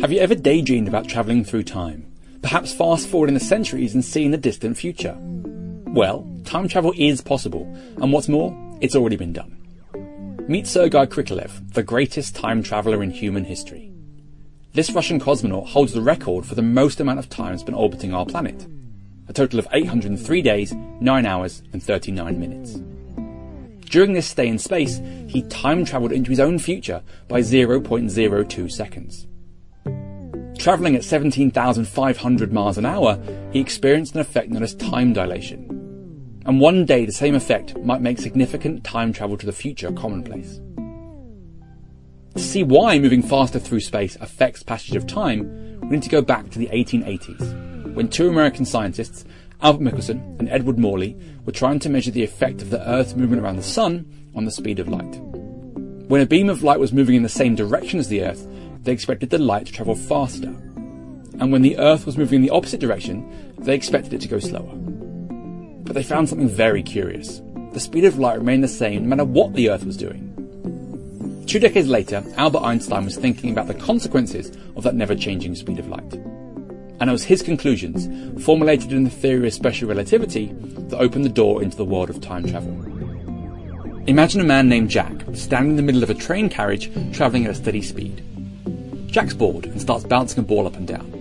Have you ever daydreamed about travelling through time? Perhaps fast-forwarding the centuries and seeing the distant future? Well, time travel is possible, and what's more, it's already been done. Meet Sergei Krikalev, the greatest time traveller in human history. This Russian cosmonaut holds the record for the most amount of time spent orbiting our planet, a total of 803 days, 9 hours and 39 minutes. During this stay in space, he time travelled into his own future by 0.02 seconds. Travelling at 17,500 miles an hour, he experienced an effect known as time dilation. And one day the same effect might make significant time travel to the future commonplace. To see why moving faster through space affects passage of time, we need to go back to the 1880s, when two American scientists, Albert Michelson and Edward Morley, were trying to measure the effect of the Earth's movement around the Sun on the speed of light. When a beam of light was moving in the same direction as the Earth, they expected the light to travel faster. And when the Earth was moving in the opposite direction, they expected it to go slower. But they found something very curious. The speed of light remained the same no matter what the Earth was doing. 2 decades later, Albert Einstein was thinking about the consequences of that never-changing speed of light. And it was his conclusions, formulated in the theory of special relativity, that opened the door into the world of time travel. Imagine a man named Jack standing in the middle of a train carriage travelling at a steady speed. Jack's bored and starts bouncing a ball up and down.